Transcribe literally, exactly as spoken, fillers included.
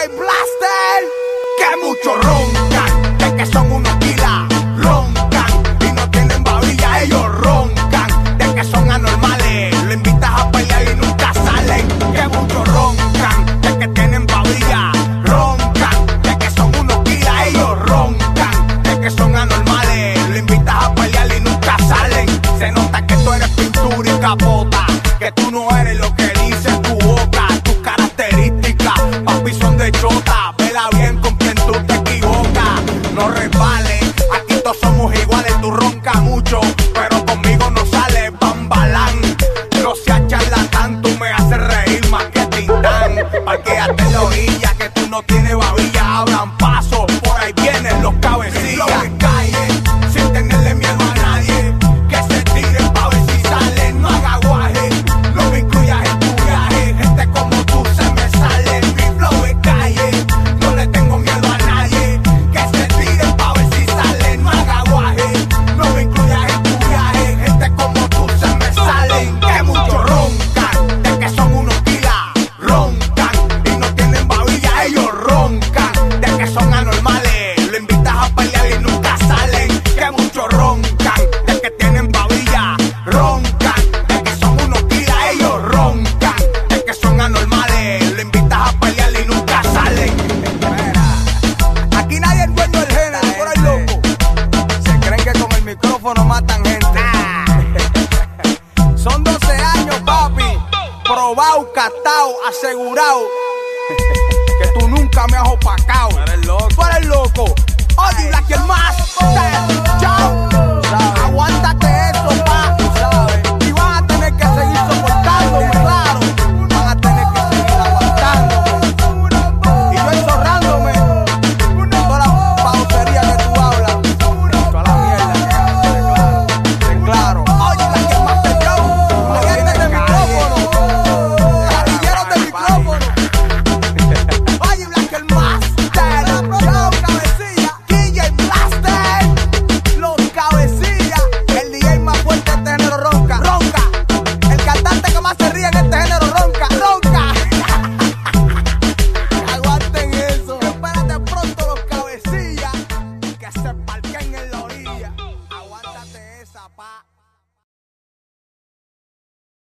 Blaster, que mucho roncan, de que son unos kilas, roncan y no tienen babilla, ellos roncan, de que son anormales, lo invitas a pelear y nunca salen, que mucho roncan, de que tienen babilla, roncan, de que son unos kilas, ellos roncan, de que son anormales, lo invitas a pelear y nunca salen, se nota que tú eres pintura y capota, que tú no eres lo que dice tu boca, tus características, papi, son de chota, vela bien con quien tú te equivocas, no resbales, aquí todos somos iguales, tú roncas mucho, pero conmigo no sale bambalán, no seas charlatán, tú me haces reír más que Tintán, parquéate en la orilla, que tú no tienes babilla, abran paso, por ahí vienen los cabecillas, calle, sin tenerle miedo a nadie, que se tiren pa' ver si salen, no haga guaje, no me incluyas en tu viaje, gente como tú se me sale, mi flow es calle, no le tengo miedo a nadie, que se tiren pa' ver si salen, no haga guaje, no me incluyas en tu viaje, gente como tú se me salen, que mucho roncan, de que son unos kilas, roncan y no tienen babilla, ellos roncan, de que son anormales, lo invitas a pelear y nunca salen, que mucho roncan, de que tienen babilla, roncan, de que son unos kilas, ellos roncan, de que son anormales, lo invitas a pelear y nunca salen. Mira, aquí nadie es dueño del género, por el loco, se creen que con el micrófono matan gente. Son doce años, papi, probado, catao, asegurado, que tú nunca me has opacado. Tú eres loco, tú eres loco. Oye, Black y el más.